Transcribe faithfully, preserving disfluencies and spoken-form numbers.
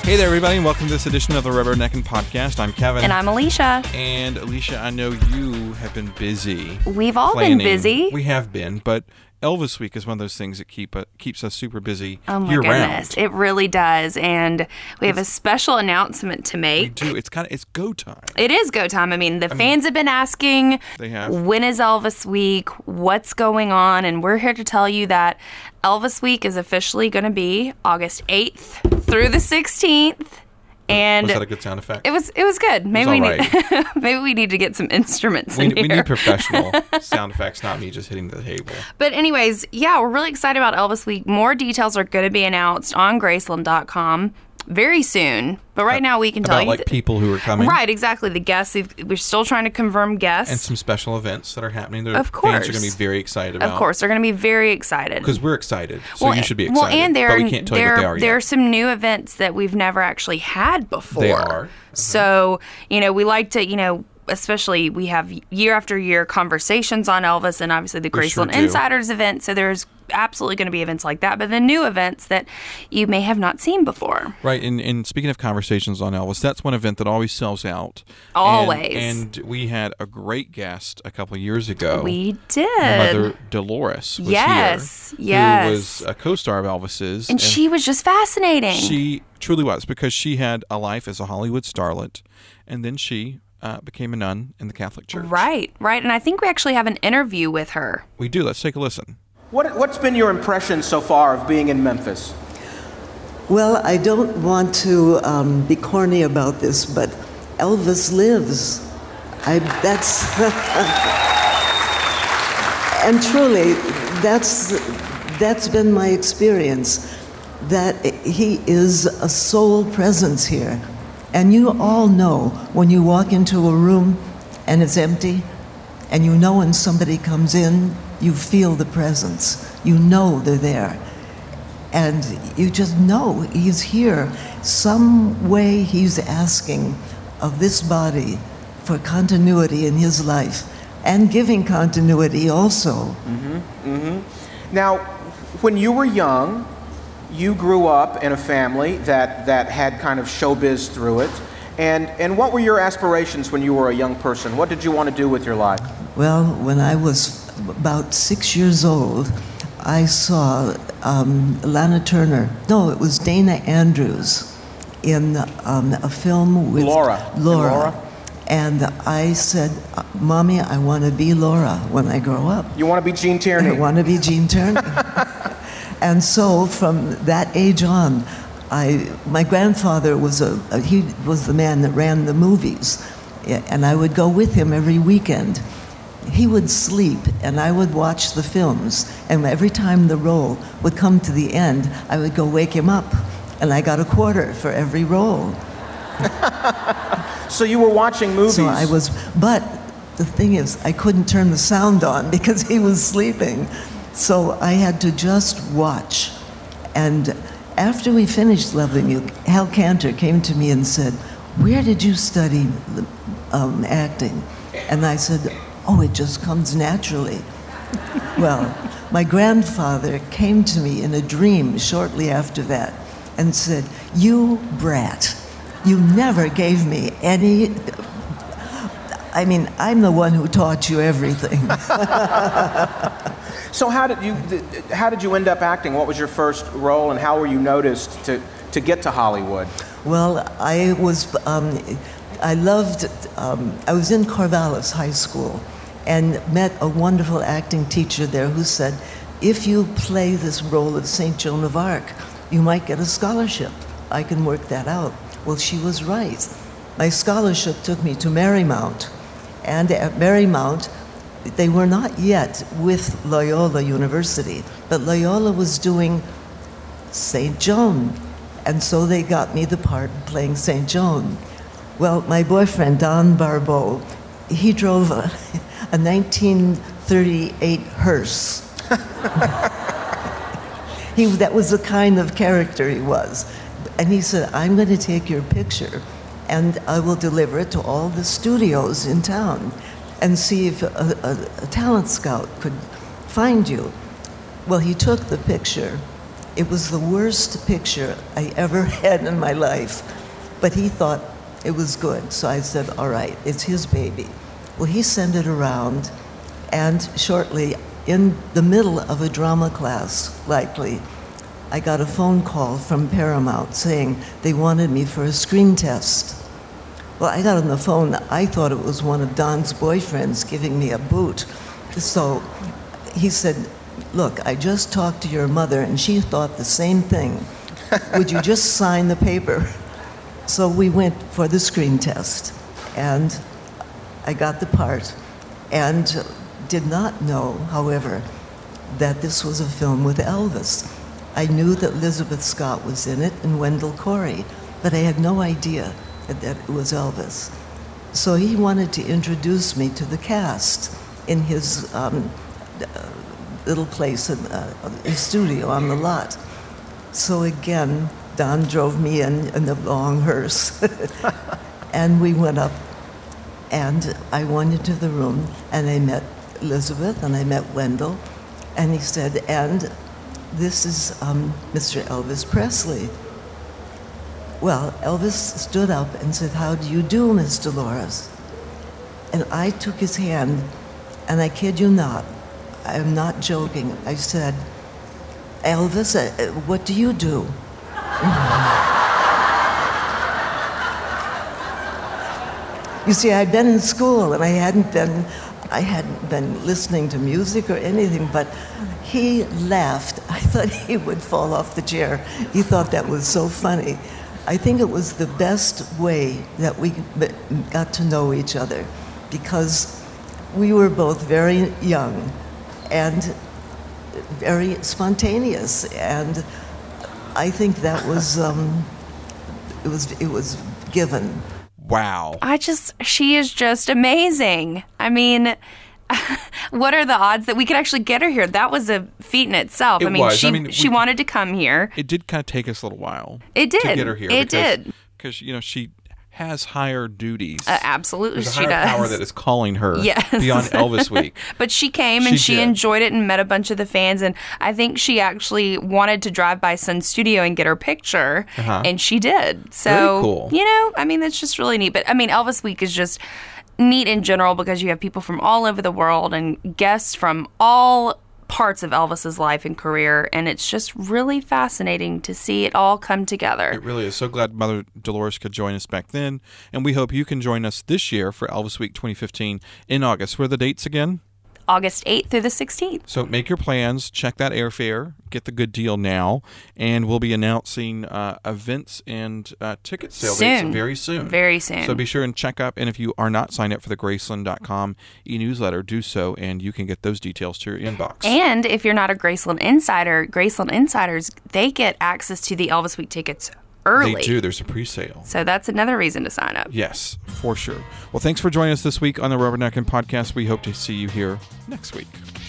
Hey there, everybody, and welcome to this edition of the Rubberneckin' Podcast. I'm Kevin. And I'm Alicia. And Alicia, I know you have been busy. We've all planning. been busy. We have been, but Elvis Week is one of those things that keep uh, keeps us super busy oh my year-round. Goodness, it really does. And we have it's, a special announcement to make. We do. It's kind of it's go time. It is go time. I mean, the I fans mean, have been asking, they have. when is Elvis Week? What's going on? And we're here to tell you that Elvis Week is officially going to be August eighth through the sixteenth. And was that a good sound effect? It was. It was good. Maybe was we right. need. maybe we need to get some instruments we, in here. We need professional sound effects, not me just hitting the table. But anyways, yeah, we're really excited about Elvis Week. More details are going to be announced on Graceland dot com very soon. But right uh, now we can tell about you like th- people who are coming. Right, exactly. The guests. We've, we're still trying to confirm guests. And some special events that are happening. The of course, fans are going to be very excited about. Of course, they're going to be very excited because we're excited. So well, you should be excited. Well, and there, but we can't tell there, you what they are there yet. are some new events that we've never actually had before. They are. Mm-hmm. So you know, we like to you know. Especially, we have year after year conversations on Elvis and obviously the Graceland sure Insiders event. So there's absolutely going to be events like that, but the new events that you may have not seen before. Right. And, and speaking of conversations on Elvis, that's one event that always sells out. Always. And, and we had a great guest a couple of years ago. We did. Mother Dolores was yes, here. Yes. Who was a co-star of Elvis's. And, and she was just fascinating. She truly was, because she had a life as a Hollywood starlet, and then she Uh, became a nun in the Catholic Church. Right, right. And I think we actually have an interview with her. We do. Let's take a listen. What, what's been your impression so far of being in Memphis? Well, I don't want to um, be corny about this, but Elvis lives. I, that's... and truly, that's, that's been my experience, that he is a soul presence here. And you all know when you walk into a room and it's empty, and you know when somebody comes in, you feel the presence. You know they're there. And you just know he's here. Some way he's asking of this body for continuity in his life and giving continuity also. Mm-hmm. Mm-hmm. Now, when you were young, you grew up in a family that, that had kind of showbiz through it. And, and what were your aspirations when you were a young person? What did you want to do with your life? Well, when I was about six years old, I saw um, Lana Turner, no, it was Dana Andrews, in um, a film with Laura. Laura. Laura. And I said, Mommy, I want to be Laura when I grow up. You want to be Gene Tierney? I want to be Gene Tierney. And so from that age on, I, my grandfather was a, a, he was the man that ran the movies, and I would go with him every weekend. He would sleep, and I would watch the films, and every time the role would come to the end, I would go wake him up, and I got a quarter for every role. So you were watching movies. So I was, but the thing is, I couldn't turn the sound on because he was sleeping. So I had to just watch. And after we finished Loving You, Hal Cantor came to me and said, where did you study um, acting? And I said, oh, it just comes naturally. Well, my grandfather came to me in a dream shortly after that and said, you brat, you never gave me any... I mean, I'm the one who taught you everything. So how did you how did you end up acting? What was your first role, and how were you noticed to, to get to Hollywood? Well, I was um, I loved um, I was in Corvallis High School and met a wonderful acting teacher there who said, if you play this role of Saint Joan of Arc, you might get a scholarship. I can work that out. Well, she was right. My scholarship took me to Marymount, and at Marymount, they were not yet with Loyola University, but Loyola was doing Saint Joan, and so they got me the part playing Saint Joan. Well, my boyfriend, Don Barbeau, he drove a, a nineteen thirty-eight hearse. he, that was the kind of character he was. And he said, I'm going to take your picture and I will deliver it to all the studios in town and see if a, a, a talent scout could find you. Well, he took the picture It was the worst picture I ever had in my life, but he thought it was good. So I said, all right, it's his baby. Well, he sent it around, and shortly, in the middle of a drama class, likely, I got a phone call from Paramount saying they wanted me for a screen test. Well, I got on the phone. I thought it was one of Don's boyfriends giving me a boot. So he said, look, I just talked to your mother, and she thought the same thing. Would you just sign the paper? So we went for the screen test, and I got the part, and did not know, however, that this was a film with Elvis. I knew that Elizabeth Scott was in it and Wendell Corey, but I had no idea that it was Elvis. So he wanted to introduce me to the cast in his um, little place, in, uh, his studio on the lot. So again, Don drove me in in the long hearse, and we went up, and I went into the room, and I met Elizabeth, and I met Wendell, and he said, and this is um, Mister Elvis Presley. Well, Elvis stood up and said, how do you do, Miss Dolores? And I took his hand, and I kid you not, I'm not joking, I said, Elvis, uh, what do you do? You see, I'd been in school, and I hadn't been, I hadn't been listening to music or anything, but he laughed. I thought he would fall off the chair. He thought that was so funny. I think it was the best way that we got to know each other, because we were both very young and very spontaneous, and I think that was um, it was it was given. Wow. I just, she is just amazing. I mean, what are the odds that we could actually get her here? That was a feat in itself. It I mean, was. she I mean, she we- wanted to come here. It did kind of take us a little while. It did. To get her here. It because, did. Because, you know, she has higher duties. Uh, absolutely, There's a she higher does. power that is calling her Yes. beyond Elvis Week. But she came and She she did. enjoyed it and met a bunch of the fans. And I think she actually wanted to drive by Sun Studio and get her picture. Uh-huh. And she did. So, Very cool. you know, I mean, that's just really neat. But I mean, Elvis Week is just neat in general because you have people from all over the world and guests from all parts of Elvis's life and career, and it's just really fascinating to see it all come together. It really is. So glad Mother Dolores could join us back then, and we hope you can join us this year for Elvis Week twenty fifteen in August. What are the dates again? August eighth through the sixteenth. So make your plans, check that airfare, get the good deal now, and we'll be announcing uh, events and uh, ticket sale dates Soon. very soon. Very soon. So be sure and check up, and if you are not signed up for the Graceland dot com e-newsletter, do so, and you can get those details to your inbox. And if you're not a Graceland Insider, Graceland Insiders, they get access to the Elvis Week tickets early. They do. There's a pre-sale. So that's another reason to sign up. Yes, for sure. Well, thanks for joining us this week on the Rubbernecking Podcast. We hope to see you here next week.